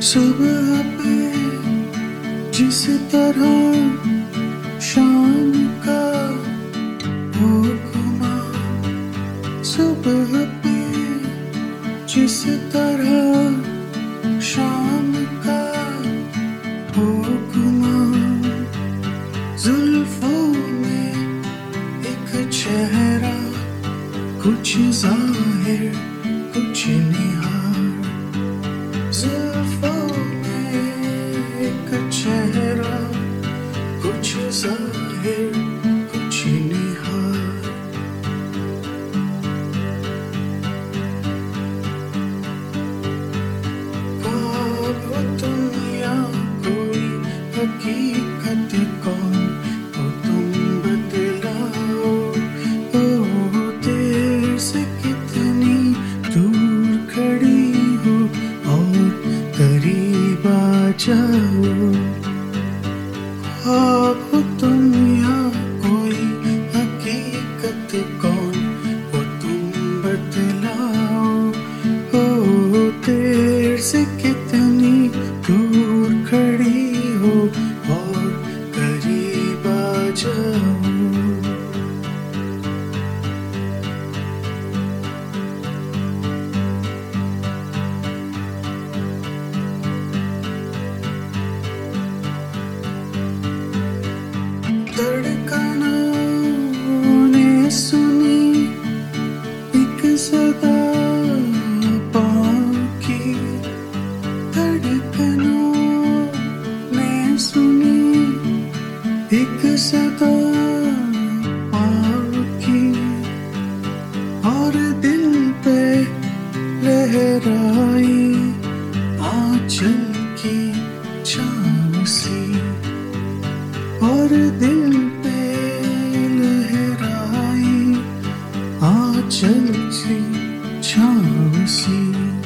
सुबह पे जिस तरह शाम का हो घुमा, सुबह पे जिस तरह शाम का हो घुमा, जुल्फों में एक चेहरा, कुछ जाहिर कुछ निहार, जुल्फों में एक चेहरा, कुछ जाहिर कुछ निहार। ख्वाब हो तुम या कोई हकीकत, कौन हो तुम बतलाओ। ओ देर से कितनी दूर खड़ी हो और करीब आ जाओ। ख्वाब हो तुम या कोई हकीकत, कौन हो तुम बतलाओ। ओ देर से कितनी दूर खड़ी हो और करीब आ जाओ। धड़कनों ने सुनी एक सदा पाँव की, धड़कनों ने सुनी एक सदा पाँव की, और दिल पे लहराई आंचल की छाँव सी, और दिल पे लहराई आंचल की छाँव सी।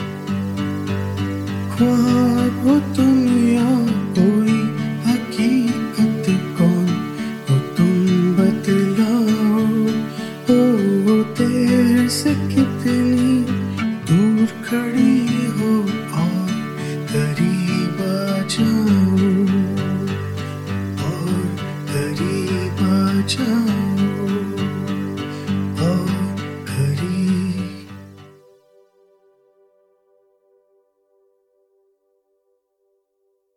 ख्वाब हो तुम या कोई हकीकत, कौन हो तुम बतलाओ। ओ देर से कितनी दूर खड़ी हो और करीब आ जाओ, और करीब आ जाओ।